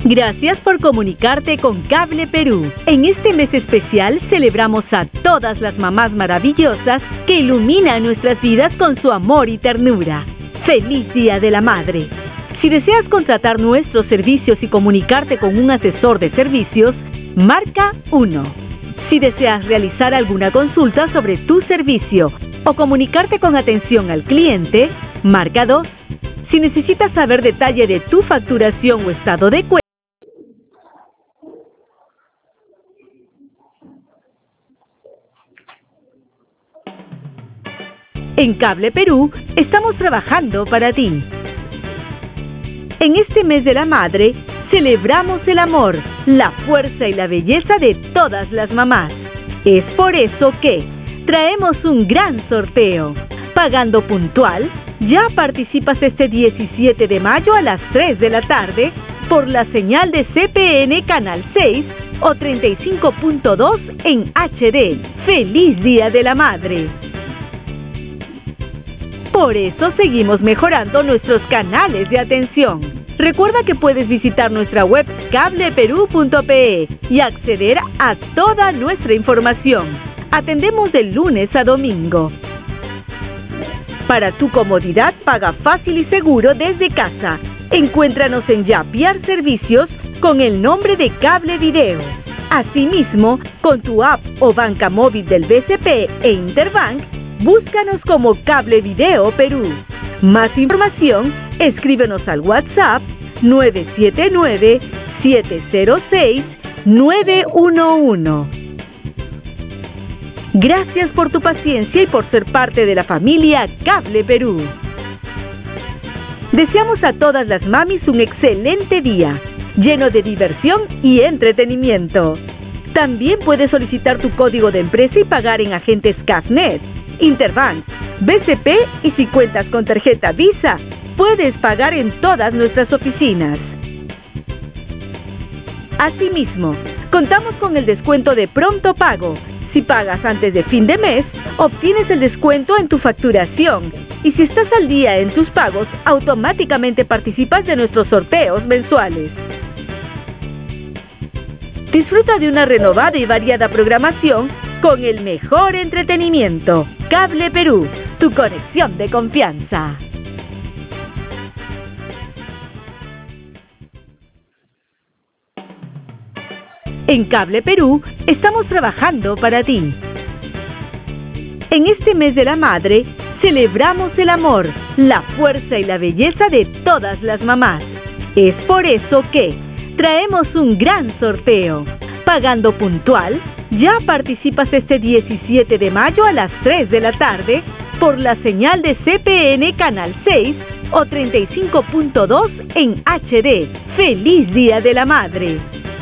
Gracias por comunicarte con Cable Perú. En este mes especial celebramos a todas las mamás maravillosas que iluminan nuestras vidas con su amor y ternura. ¡Feliz Día de la Madre! Si deseas contratar nuestros servicios y comunicarte con un asesor de servicios, marca 1. Si deseas realizar alguna consulta sobre tu servicio o comunicarte con atención al cliente, marca 2. Si necesitas saber detalle de tu facturación o estado de cuenta, en Cable Perú estamos trabajando para ti. En este mes de la madre, celebramos el amor, la fuerza y la belleza de todas las mamás. Es por eso que traemos un gran sorteo. Pagando puntual, ya participas este 17 de mayo a las 3 de la tarde por la señal de CPN Canal 6 o 35.2 en HD. ¡Feliz Día de la Madre! Por eso seguimos mejorando nuestros canales de atención. Recuerda que puedes visitar nuestra web cableperú.pe y acceder a toda nuestra información. Atendemos de lunes a domingo. Para tu comodidad, paga fácil y seguro desde casa. Encuéntranos en Yapiar Servicios con el nombre de Cable Video. Asimismo, con tu app o banca móvil del BCP e Interbank, búscanos como Cable Video Perú. Más información, escríbenos al WhatsApp 979-706-911. Gracias por tu paciencia y por ser parte de la familia Cable Perú. Deseamos a todas las mamis un excelente día, lleno de diversión y entretenimiento. También puedes solicitar tu código de empresa y pagar en agentes CAFNet, Interbank, BCP y si cuentas con tarjeta Visa, puedes pagar en todas nuestras oficinas. Asimismo, contamos con el descuento de pronto pago. Si pagas antes de fin de mes, obtienes el descuento en tu facturación. Y si estás al día en tus pagos, automáticamente participas de nuestros sorteos mensuales. Disfruta de una renovada y variada programación con el mejor entretenimiento. Cable Perú, tu conexión de confianza. En Cable Perú estamos trabajando para ti. En este mes de la madre, celebramos el amor, la fuerza y la belleza de todas las mamás. Es por eso que traemos un gran sorteo. Pagando puntual, ya participas este 17 de mayo a las 3 de la tarde por la señal de CPN Canal 6 o 35.2 en HD. ¡Feliz Día de la Madre!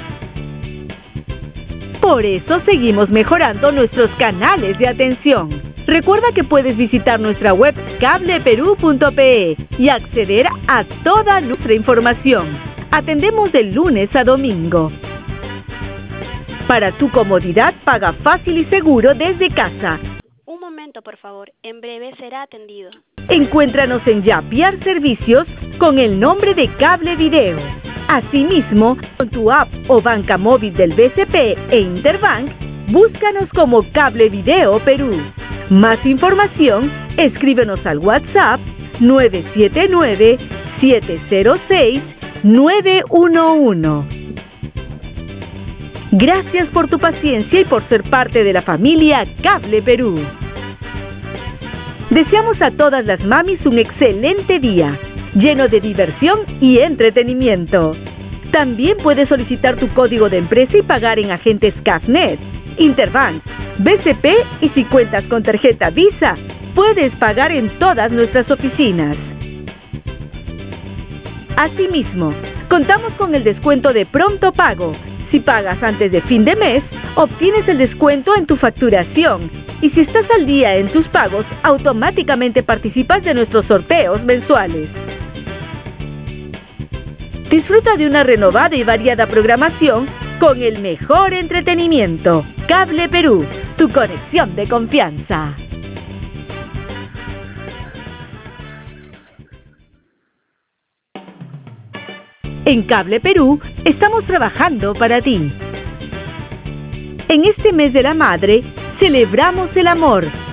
Por eso seguimos mejorando nuestros canales de atención. Recuerda que puedes visitar nuestra web cableperú.pe y acceder a toda nuestra información. Atendemos de lunes a domingo. Para tu comodidad, paga fácil y seguro desde casa. Un momento, por favor. En breve será atendido. Encuéntranos en Yapiar Servicios con el nombre de Cable Video. Asimismo, con tu app o banca móvil del BCP e Interbank, búscanos como Cable Video Perú. Más información, escríbenos al WhatsApp 979-706-911. Gracias por tu paciencia y por ser parte de la familia Cable Perú. Deseamos a todas las mamis un excelente día, lleno de diversión y entretenimiento. También puedes solicitar tu código de empresa y pagar en agentes CAFNet, Interbank, BCP y si cuentas con tarjeta Visa, puedes pagar en todas nuestras oficinas. Asimismo, contamos con el descuento de pronto pago. Si pagas antes de fin de mes, obtienes el descuento en tu facturación. Y si estás al día en tus pagos, automáticamente participas de nuestros sorteos mensuales. Disfruta de una renovada y variada programación con el mejor entretenimiento. Cable Perú, tu conexión de confianza. En Cable Perú estamos trabajando para ti. En este mes de la madre, celebramos el amor